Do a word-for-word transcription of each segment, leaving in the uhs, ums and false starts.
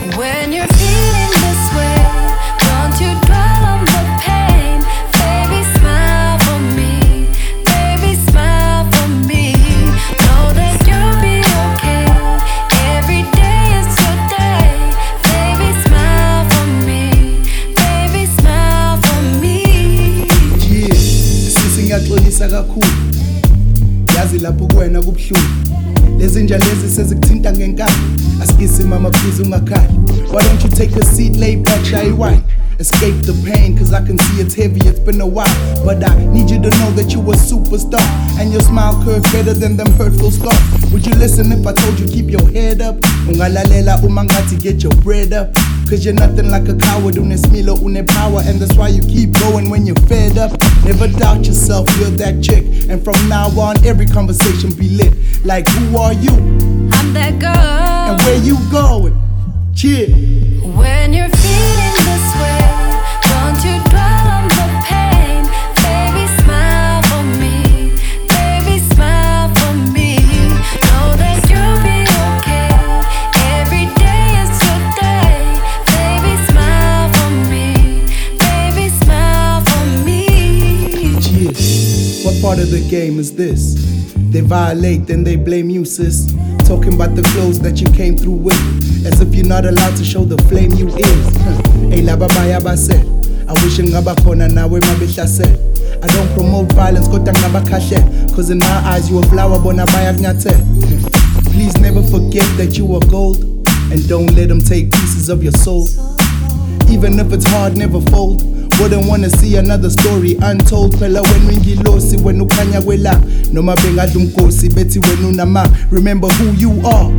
When you're feeling this way, don't you dwell on the pain. Baby, smile for me. Baby, smile for me. Know that you'll be okay. Every day is your day. Baby, smile for me. Baby, smile for me. Yeah, sisi ngiyaxolisa kakhulu. Yazi lapho kuwena kubuhlungu. Lezi nja lezi sezikuthinta ngenkani. Asikisi mama please ungakhali. Why don't you take a seat, lay back, shy wine? Escape the pain, cause I can see it's heavy, it's been a while. But I need you to know that you a superstar. And your smile curves better than them hurtful scars. Would you listen if I told you keep your head up? Ungalalela umangati, get your bread up. Cause you're nothing like a coward, unesmilo, une power. And that's why you keep going when you're fed up. Never doubt yourself, you're that chick. And from now on, every conversation be lit. Like, who are you? I'm that girl. And where you going? Cheer. When you're feeling this way, don't you dwell on the pain. Baby, smile for me. Baby, smile for me. Know that you'll be okay. Every day is your day. Baby, smile for me. Baby, smile for me. Yeah. What part of the game is this? They violate, then they blame you, sis. Talking about the clothes that you came through with, as if you're not allowed to show the flame you is. Hey, la babaya baset. I wish ngaba khona nawe mabehlasel. I don't promote violence, kodwa ngaba kahle. Cause in my eyes you a flower, bona baya kunyathel. Please never forget that you are gold, and don't let them take pieces of your soul. Even if it's hard, never fold. Wouldn't wanna see another story untold. Phela when ngilosi when ukhanya kwela noma bengadla umkhosi bethi wena unama. Remember who you are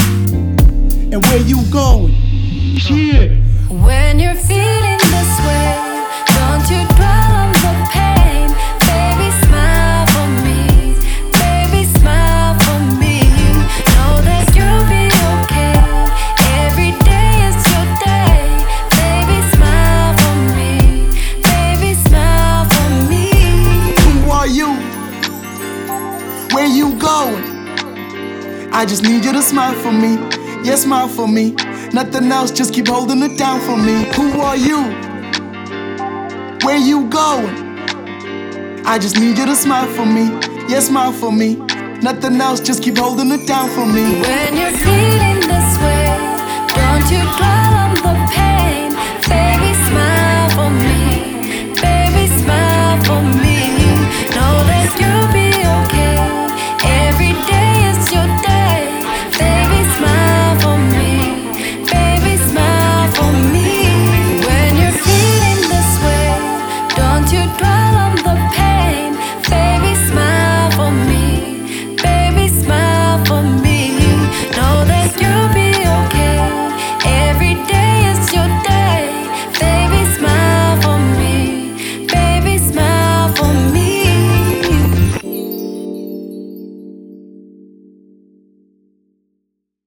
and where you going. Yeah. When you're feeling this way, don't you dwell on the pain. Baby, smile for me. Baby, smile for me. Know that you'll be okay. Every day is your day. Baby, smile for me. Baby, smile for me. Who are you? Where you going? I just need you to smile for me. Yeah, smile for me. Nothing else, just keep holding it down for me. Who are you? Where you going? I just need you to smile for me. Yeah, smile for me. Nothing else, just keep holding it down for me. When you're feeling this way, don't you dwell on the pain.